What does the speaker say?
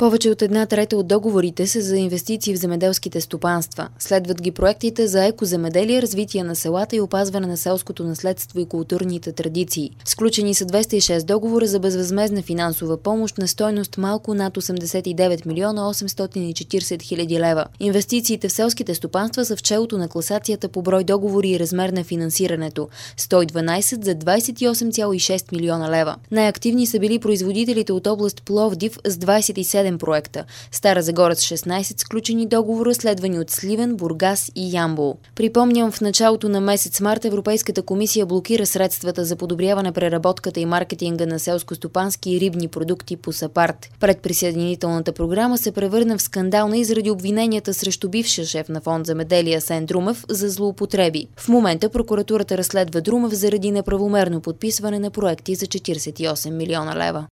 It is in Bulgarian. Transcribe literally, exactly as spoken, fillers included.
Повече от една трета от договорите са за инвестиции в земеделските стопанства. Следват ги проектите за екоземеделие, развитие на селата и опазване на селското наследство и културните традиции. Сключени са двеста и шест договора за безвъзмездна финансова помощ на стойност малко над осемдесет и девет милиона осемстотин и четиридесет хиляди лева. Инвестициите в селските стопанства са в челото на класацията по брой договори и размер на финансирането – сто и дванадесет за двадесет и осем цяло и шест милиона лева. Най-активни са били производителите от област Пловдив с двадесет и седем проекта, Стара Загора с шестнадесет сключени договора, следвани от Сливен, Бургас и Ямбол. Припомням, в началото на месец март Европейската комисия блокира средствата за подобряване преработката и маркетинга на селско-стопански и рибни продукти по САПАРД. Предприсъединителната програма се превърна в скандална и заради обвиненията срещу бившия шеф на фонд Земеделие Асен Друмев за злоупотреби. В момента прокуратурата разследва Друмев заради неправомерно подписване на проекти за четиридесет и осем милиона лева.